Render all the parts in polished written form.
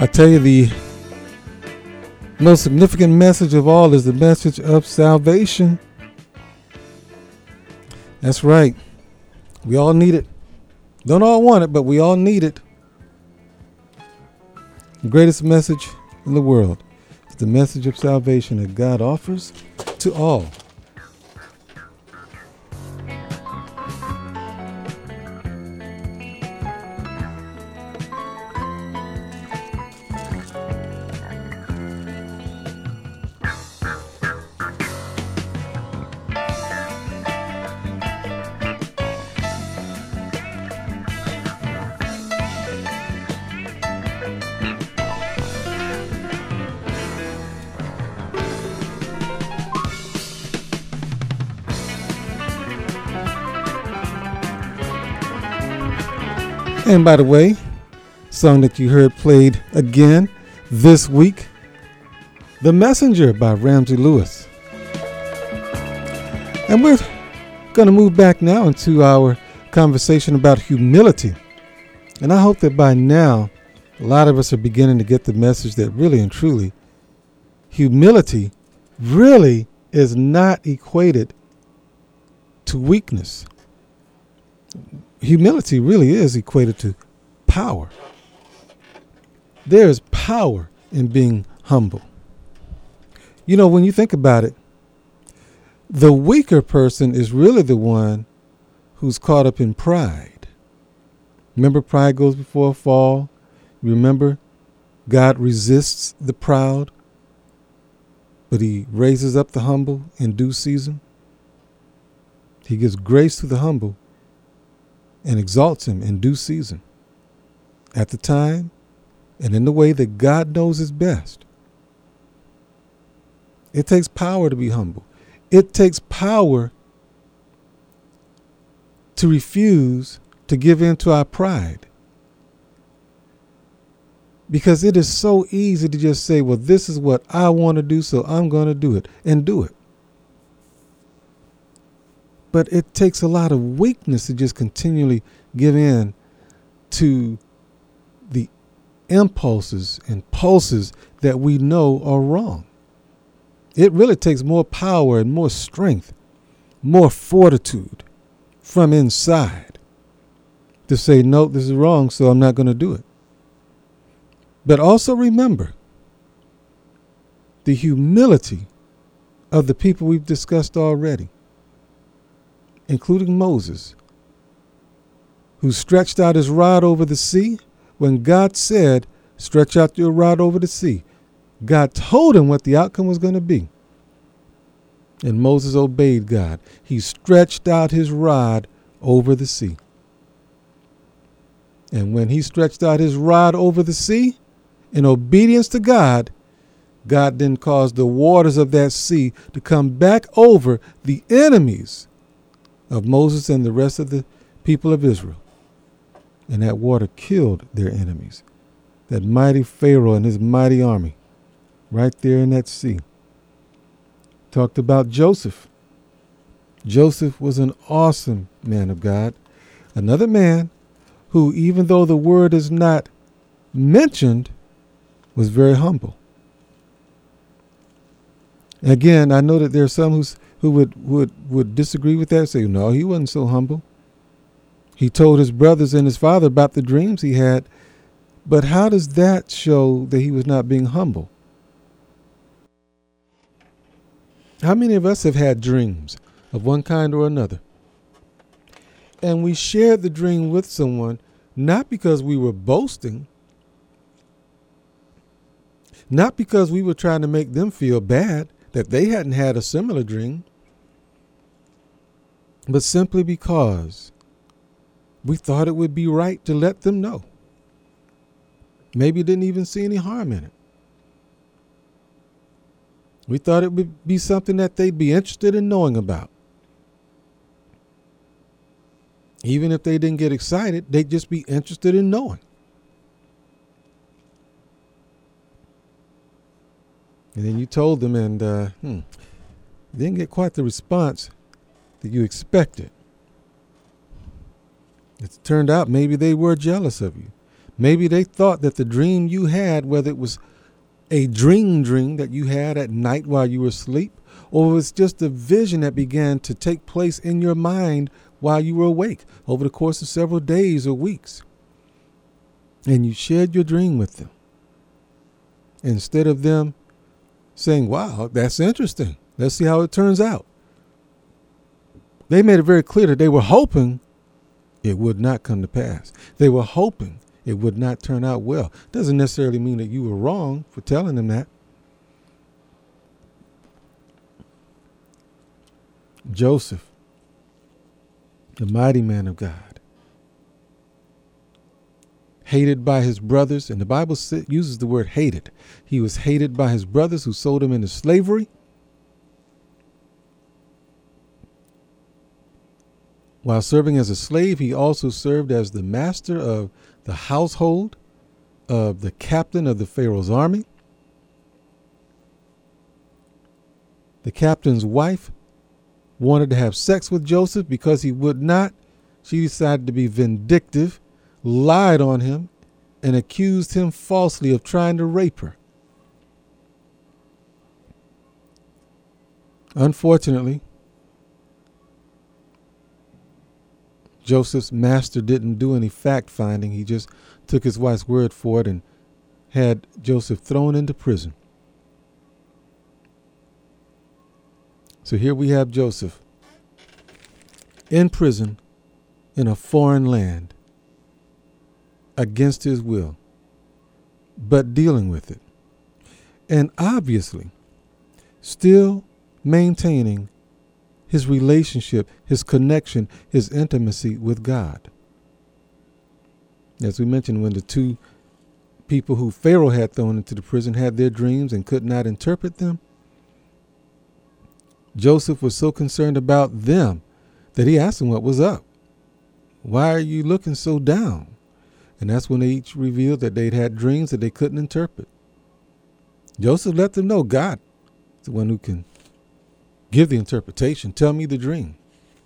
I tell you, the most significant message of all is the message of salvation. That's right. We all need it. Don't all want it, but we all need it. The greatest message in the world is the message of salvation that God offers to all. And by the way, song that you heard played again this week, The Messenger by Ramsey Lewis. And we're going to move back now into our conversation about humility. And I hope that by now, a lot of us are beginning to get the message that really and truly, humility really is not equated to weakness. Humility really is equated to power. There is power in being humble. You know, when you think about it, the weaker person is really the one who's caught up in pride. Remember, pride goes before a fall. Remember, God resists the proud, but he raises up the humble in due season. He gives grace to the humble and exalts him in due season, at the time and in the way that God knows is best. It takes power to be humble. It takes power to refuse to give in to our pride. Because it is so easy to just say, well, this is what I want to do, so I'm going to do it, and do it. But it takes a lot of weakness to just continually give in to the impulses and pulses that we know are wrong. It really takes more power and more strength, more fortitude from inside to say, no, this is wrong, so I'm not going to do it. But also remember the humility of the people we've discussed already, including Moses, who stretched out his rod over the sea when God said, stretch out your rod over the sea. God told him what the outcome was going to be. And Moses obeyed God. He stretched out his rod over the sea. And when he stretched out his rod over the sea, in obedience to God, God then caused the waters of that sea to come back over the enemies of Moses and the rest of the people of Israel. And that water killed their enemies. That mighty Pharaoh and his mighty army right there in that sea. Talked about Joseph. Joseph was an awesome man of God. Another man who, even though the word is not mentioned, was very humble. Again, I know that there are some who would disagree with that, say, no, he wasn't so humble. He told his brothers and his father about the dreams he had. But how does that show that he was not being humble? How many of us have had dreams of one kind or another? And we shared the dream with someone, not because we were boasting, not because we were trying to make them feel bad that they hadn't had a similar dream, but simply because we thought it would be right to let them know. Maybe didn't even see any harm in it. We thought it would be something that they'd be interested in knowing about. Even if they didn't get excited, they'd just be interested in knowing. And then you told them and didn't get quite the response that you expected. It turned out maybe they were jealous of you. Maybe they thought that the dream you had, whether it was a dream that you had at night while you were asleep, or it was just a vision that began to take place in your mind while you were awake over the course of several days or weeks. And you shared your dream with them. Instead of them saying, wow, that's interesting, let's see how it turns out, they made it very clear that they were hoping it would not come to pass. They were hoping it would not turn out well. Doesn't necessarily mean that you were wrong for telling them that. Joseph, the mighty man of God, hated by his brothers, and the Bible uses the word hated. He was hated by his brothers who sold him into slavery. While serving as a slave, he also served as the master of the household of the captain of the Pharaoh's army. The captain's wife wanted to have sex with Joseph because he would not. She decided to be vindictive, lied on him, and accused him falsely of trying to rape her. Unfortunately, Joseph's master didn't do any fact finding. He just took his wife's word for it and had Joseph thrown into prison. So here we have Joseph in prison in a foreign land against his will, but dealing with it. And obviously still maintaining his relationship, his connection, his intimacy with God. As we mentioned, when the two people who Pharaoh had thrown into the prison had their dreams and could not interpret them, Joseph was so concerned about them that he asked them what was up. Why are you looking so down? And that's when they each revealed that they'd had dreams that they couldn't interpret. Joseph let them know God is the one who can give the interpretation. Tell me the dream.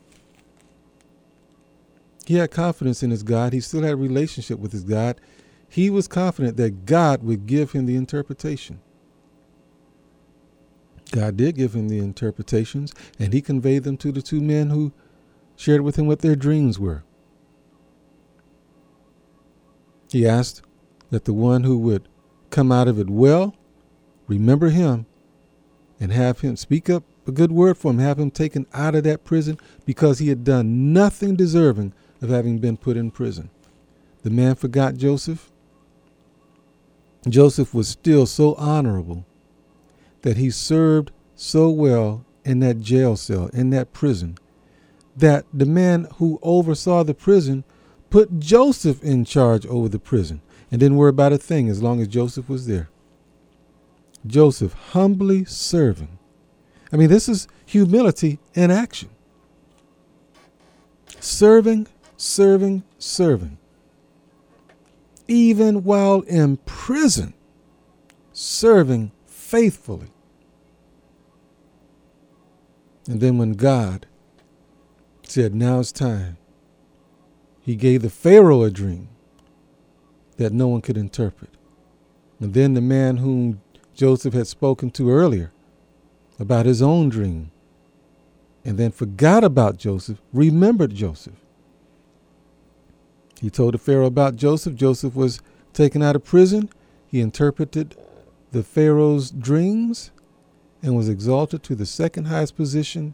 He had confidence in his God. He still had a relationship with his God. He was confident that God would give him the interpretation. God did give him the interpretations, and he conveyed them to the two men who shared with him what their dreams were. He asked that the one who would come out of it well remember him and have him speak up a good word for him, have him taken out of that prison because he had done nothing deserving of having been put in prison. The man forgot Joseph. Joseph was still so honorable that he served so well in that jail cell, in that prison, that the man who oversaw the prison put Joseph in charge over the prison and didn't worry about a thing as long as Joseph was there. Joseph humbly serving. I mean, this is humility in action. Serving, serving, serving. Even while in prison, serving faithfully. And then when God said, now it's time, he gave the Pharaoh a dream that no one could interpret. And then the man whom Joseph had spoken to earlier about his own dream, and then forgot about Joseph, remembered Joseph. He told the Pharaoh about Joseph. Joseph was taken out of prison. He interpreted the Pharaoh's dreams and was exalted to the second highest position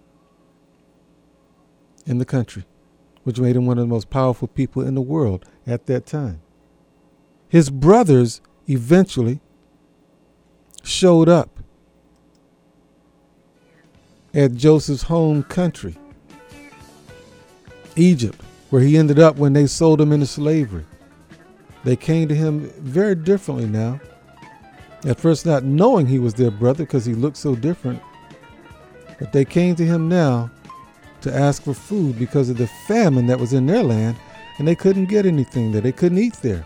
in the country, which made him one of the most powerful people in the world at that time. His brothers eventually showed up at Joseph's home country, Egypt, where he ended up when they sold him into slavery. They came to him very differently now. At first not knowing he was their brother because he looked so different. But they came to him now to ask for food because of the famine that was in their land, and they couldn't get anything there. They couldn't eat there.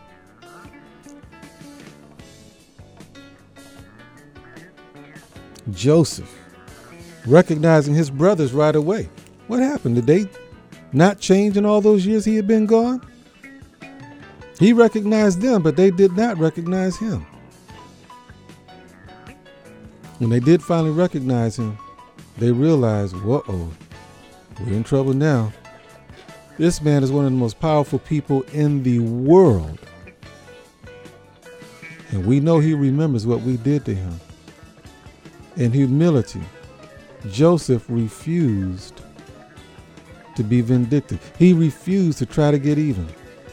Joseph, recognizing his brothers right away. What happened? Did they not change in all those years he had been gone? He recognized them, but they did not recognize him. When they did finally recognize him, they realized, whoa, we're in trouble now. This man is one of the most powerful people in the world. And we know he remembers what we did to him. In humility, Joseph refused to be vindictive. He refused to try to get even.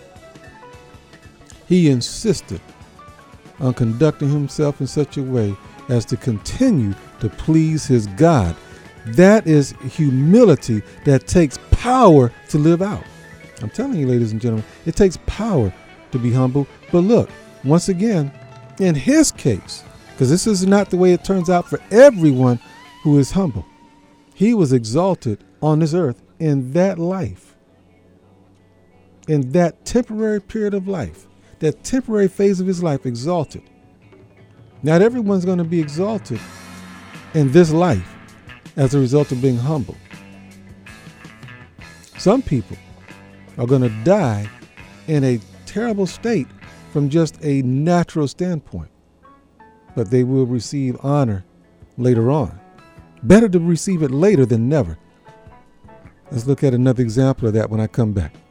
He insisted on conducting himself in such a way as to continue to please his God. That is humility that takes power to live out. I'm telling you, ladies and gentlemen, it takes power to be humble. But look, once again, in his case, because this is not the way it turns out for everyone who is humble, he was exalted on this earth in that life, in that temporary period of life, that temporary phase of his life, exalted. Not everyone's going to be exalted in this life as a result of being humble. Some people are going to die in a terrible state from just a natural standpoint, but they will receive honor later on. Better to receive it later than never. Let's look at another example of that when I come back.